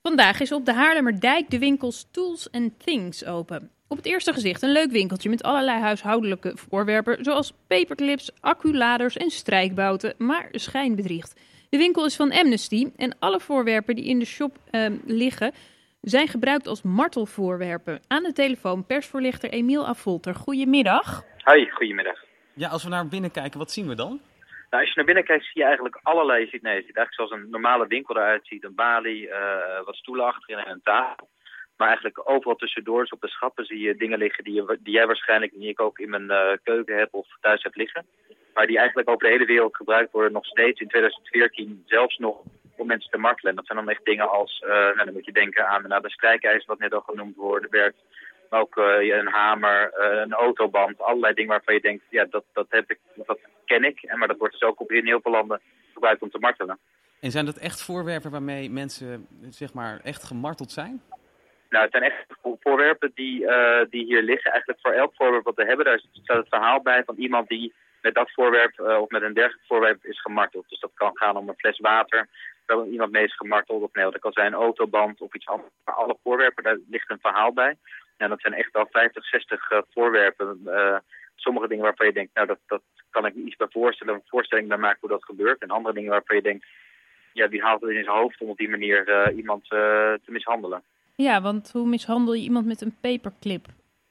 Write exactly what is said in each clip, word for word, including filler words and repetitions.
Vandaag is op de Haarlemmerdijk de winkel Tools and Things open. Op het eerste gezicht een leuk winkeltje met allerlei huishoudelijke voorwerpen, zoals paperclips, acculaders en strijkbouten, maar schijn bedriegt. De winkel is van Amnesty en alle voorwerpen die in de shop uh, liggen zijn gebruikt als martelvoorwerpen. Aan de telefoon persvoorlichter Emiel Affolter. Goedemiddag. Hoi, goedemiddag. Ja, als we naar binnen kijken, wat zien we dan? Nou, als je naar binnen kijkt, zie je eigenlijk allerlei. Je ziet, nee, het ziet eigenlijk zoals een normale winkel eruit ziet. Een balie, uh, wat stoelen achterin en een tafel. Maar eigenlijk overal tussendoor, dus op de schappen, zie je dingen liggen die, je, die jij waarschijnlijk, die ik ook in mijn uh, keuken heb of thuis heb liggen. Maar die eigenlijk over de hele wereld gebruikt worden, nog steeds in tweeduizend veertien, zelfs nog om mensen te martelen. En dat zijn dan echt dingen als, uh, nou, dan moet je denken aan nou, de strijkijzer wat net al genoemd wordt, werkt. Maar ook uh, een hamer, uh, een autoband, allerlei dingen waarvan je denkt, ja, dat, dat heb ik, dat ken ik. En maar dat wordt dus ook op in heel veel landen gebruikt om te martelen. En zijn dat echt voorwerpen waarmee mensen, zeg maar, echt gemarteld zijn? Nou, het zijn echt voorwerpen die, uh, die hier liggen. Eigenlijk voor elk voorwerp wat we hebben, daar staat het verhaal bij van iemand die met dat voorwerp uh, of met een dergelijk voorwerp is gemarteld. Dus dat kan gaan om een fles water, waar iemand mee is gemarteld. Of nee, dat kan zijn een autoband of iets anders. Maar alle voorwerpen, daar ligt een verhaal bij. En dat zijn echt wel vijftig, zestig uh, voorwerpen. Uh, sommige dingen waarvan je denkt, nou dat, dat kan ik me iets bij voorstellen, een voorstelling bij maken hoe dat gebeurt. En andere dingen waarvan je denkt, ja, wie haalt het in zijn hoofd om op die manier uh, iemand uh, te mishandelen. Ja, want hoe mishandel je iemand met een paperclip?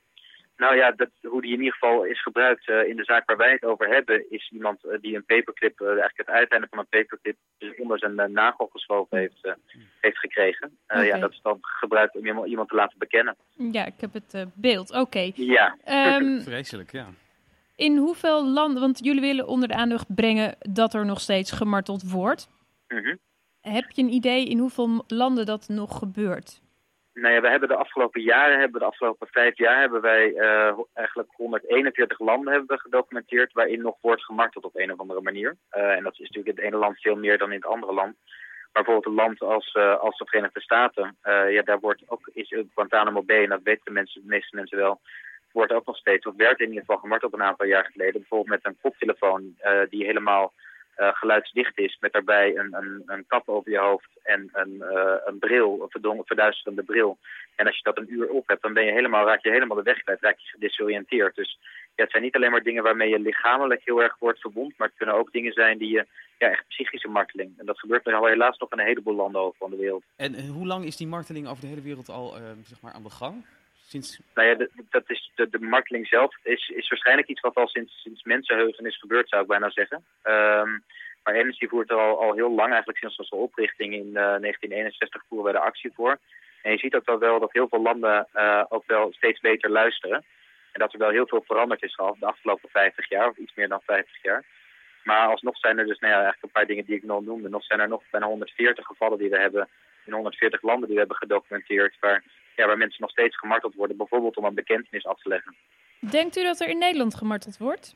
Nou ja, dat, hoe die in ieder geval is gebruikt uh, in de zaak waar wij het over hebben, is iemand uh, die een paperclip, uh, eigenlijk het uiteinde van een paperclip, dus onder zijn uh, nagel geschoven heeft, uh, heeft gekregen. Uh, okay. Ja, dat is dan gebruikt om iemand te laten bekennen. Ja, ik heb het uh, beeld. Oké. Okay. Ja. Um, Vreselijk, ja. In hoeveel landen, want jullie willen onder de aandacht brengen dat er nog steeds gemarteld wordt. Mm-hmm. Heb je een idee in hoeveel landen dat nog gebeurt? Nou ja, we hebben de afgelopen jaren, hebben de afgelopen vijf jaar, hebben wij uh, eigenlijk honderdeenenveertig landen hebben we gedocumenteerd waarin nog wordt gemarteld op een of andere manier. Uh, en dat is natuurlijk in het ene land veel meer dan in het andere land. Maar bijvoorbeeld een land als, uh, als de Verenigde Staten, uh, ja, daar wordt ook, is Guantanamo Bay, en dat weten de, mensen, de meeste mensen wel, wordt ook nog steeds, of werd in ieder geval gemarteld een aantal jaar geleden. Bijvoorbeeld met een koptelefoon uh, die helemaal Uh, geluidsdicht is, met daarbij een, een, een kap over je hoofd en een, uh, een bril, een verdon- verduisterende bril. En als je dat een uur op hebt, dan ben je helemaal, raak je helemaal de weg kwijt, raak je gedesoriënteerd. Dus ja, het zijn niet alleen maar dingen waarmee je lichamelijk heel erg wordt verwond, maar het kunnen ook dingen zijn die je, ja, echt psychische marteling. En dat gebeurt er al helaas nog in een heleboel landen over van de wereld. En uh, hoe lang is die marteling over de hele wereld al, uh, zeg maar, aan de gang? Sinds... Nou ja, de, dat is, de, de marteling zelf is, is waarschijnlijk iets wat al sinds, sinds mensenheugen is gebeurd, zou ik bijna zeggen. Um, maar Amnesty voert er al, al heel lang, eigenlijk sinds onze oprichting in uh, negentien eenenzestig voeren wij de actie voor. En je ziet ook wel, wel dat heel veel landen uh, ook wel steeds beter luisteren. En dat er wel heel veel veranderd is al de afgelopen vijftig jaar, of iets meer dan vijftig jaar. Maar alsnog zijn er dus nou ja, eigenlijk een paar dingen die ik nog noemde. Nog zijn er nog bijna honderdveertig gevallen die we hebben in honderdveertig landen die we hebben gedocumenteerd, waar, ja, waar mensen nog steeds gemarteld worden, bijvoorbeeld om een bekentenis af te leggen. Denkt u dat er in Nederland gemarteld wordt?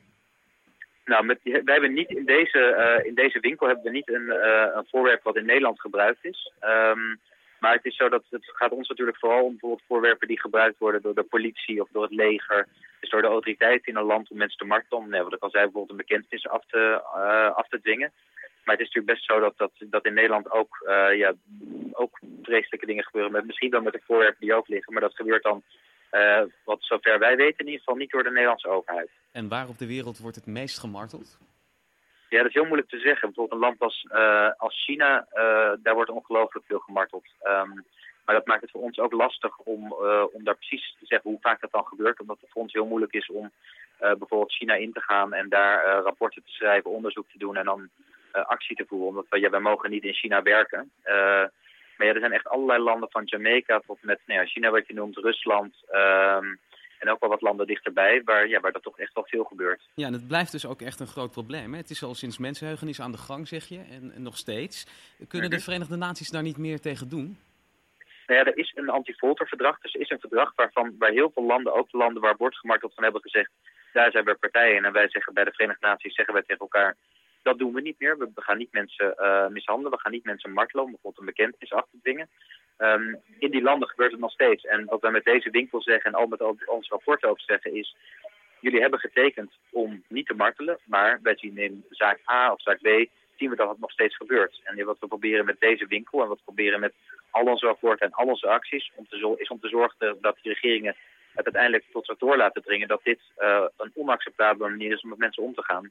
Nou, met, wij hebben niet in deze, uh, in deze winkel hebben we niet een, uh, een voorwerp wat in Nederland gebruikt is. Um, maar het is zo dat het gaat ons natuurlijk vooral om bijvoorbeeld voorwerpen die gebruikt worden door de politie of door het leger. Dus door de autoriteiten in een land om mensen te martelen. Nee, wat ik al zei, bijvoorbeeld een bekentenis af te, uh, af te dwingen. Maar het is natuurlijk best zo dat, dat, dat in Nederland ook, uh, ja, ook vreselijke dingen gebeuren. Met, misschien wel met de voorwerpen die ook liggen, maar dat gebeurt dan, uh, wat zover wij weten, in ieder geval niet door de Nederlandse overheid. En waar op de wereld wordt het meest gemarteld? Ja, dat is heel moeilijk te zeggen. Bijvoorbeeld een land als, uh, als China, uh, daar wordt ongelooflijk veel gemarteld. Um, maar dat maakt het voor ons ook lastig om, uh, om daar precies te zeggen hoe vaak dat dan gebeurt. Omdat het voor ons heel moeilijk is om uh, bijvoorbeeld China in te gaan en daar uh, rapporten te schrijven, onderzoek te doen en dan uh, actie te voeren. Omdat we, ja, wij mogen niet in China werken. Uh, maar ja, er zijn echt allerlei landen van Jamaica tot met nou ja, China wat je noemt, Rusland. Um, En ook wel wat landen dichterbij, waar, ja, waar dat toch echt wel veel gebeurt. Ja, en het blijft dus ook echt een groot probleem. Hè? Het is al sinds mensenheugenis aan de gang, zeg je, en, en nog steeds. Kunnen mm-hmm. de Verenigde Naties daar niet meer tegen doen? Nou ja, er is een anti-folterverdrag. Dus er is een verdrag waarvan, waar heel veel landen, ook de landen waar wordt gemarteld van hebben gezegd, daar zijn we partijen in. En wij zeggen bij de Verenigde Naties, zeggen wij tegen elkaar, dat doen we niet meer. We, we gaan niet mensen uh, mishandelen, we gaan niet mensen martelen om bijvoorbeeld een bekentenis af te dwingen. Um, in die landen gebeurt het nog steeds. En wat wij met deze winkel zeggen en al met al ons rapport ook zeggen is, jullie hebben getekend om niet te martelen, maar wij zien in zaak A of zaak B zien we dat het nog steeds gebeurt. En wat we proberen met deze winkel en wat we proberen met al onze rapporten en al onze acties, om te, is om te zorgen dat die regeringen het uiteindelijk tot zich door laten dringen dat dit uh, een onacceptabele manier is om met mensen om te gaan.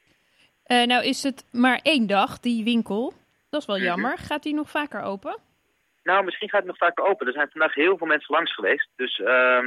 Uh, nou is het maar één dag, die winkel. Dat is wel jammer. Mm-hmm. Gaat die nog vaker open? Nou, misschien gaat het nog vaker open. Er zijn vandaag heel veel mensen langs geweest. Dus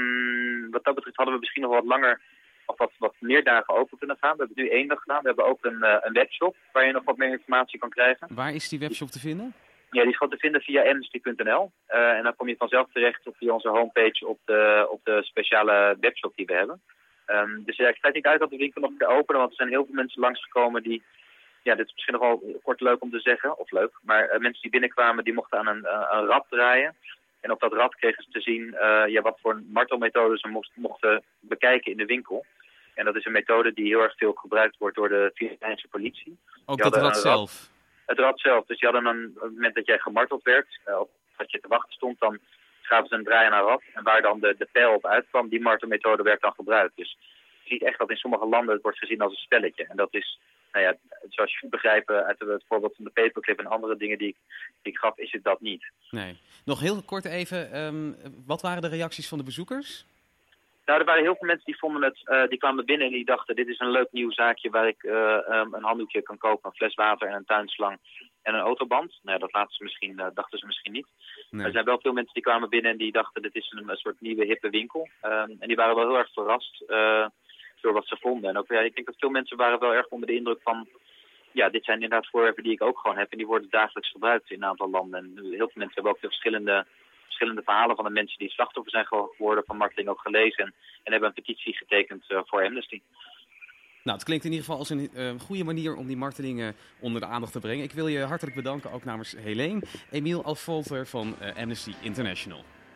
um, wat dat betreft hadden we misschien nog wat langer of wat, wat meer dagen open kunnen gaan. We hebben nu één dag gedaan. We hebben ook een, uh, een webshop waar je nog wat meer informatie kan krijgen. Waar is die webshop te vinden? Ja, die is gewoon te vinden via amnesty punt n l. Uh, en dan kom je vanzelf terecht via onze homepage op de, op de speciale webshop die we hebben. Um, dus ja, ik sluit niet uit dat de winkel nog weer openen, want er zijn heel veel mensen langsgekomen die... Ja, dit is misschien nog wel kort leuk om te zeggen, of leuk. Maar uh, mensen die binnenkwamen, die mochten aan een, uh, een rad draaien. En op dat rad kregen ze te zien uh, ja, wat voor martelmethoden ze mocht, mochten bekijken in de winkel. En dat is een methode die heel erg veel gebruikt wordt door de Filipijnse politie. Ook die dat rad zelf? Rad, het rad zelf. Dus die hadden een, op het moment dat jij gemarteld werd, uh, of dat je te wachten stond, dan gaven ze een draai naar een rad. En waar dan de, de pijl op uitkwam, die martelmethode werd dan gebruikt. Dus je ziet echt dat in sommige landen het wordt gezien als een spelletje. En dat is... Nou ja, zoals je begrijpen uit het voorbeeld van de paperclip en andere dingen die ik, die ik gaf, is het dat niet. Nee. Nog heel kort even, um, wat waren de reacties van de bezoekers? Nou, er waren heel veel mensen die vonden het, uh, die kwamen binnen en die dachten, dit is een leuk nieuw zaakje waar ik uh, um, een handdoekje kan kopen, een fles water en een tuinslang en een autoband. Nou ja, dat laten ze misschien, uh, dachten ze misschien niet. Nee. Er zijn wel veel mensen die kwamen binnen en die dachten, dit is een, een soort nieuwe hippe winkel. Um, en die waren wel heel erg verrast uh, door wat ze vonden. En ook, ja, ik denk dat veel mensen waren wel erg onder de indruk van, ja, dit zijn inderdaad voorwerpen die ik ook gewoon heb. En die worden dagelijks gebruikt in een aantal landen. En heel veel mensen hebben ook de verschillende, verschillende verhalen van de mensen die slachtoffer zijn geworden van marteling ook gelezen. En, en hebben een petitie getekend uh, voor Amnesty. Nou, het klinkt in ieder geval als een uh, goede manier om die martelingen onder de aandacht te brengen. Ik wil je hartelijk bedanken, ook namens Helene, Emiel Affolter van uh, Amnesty International.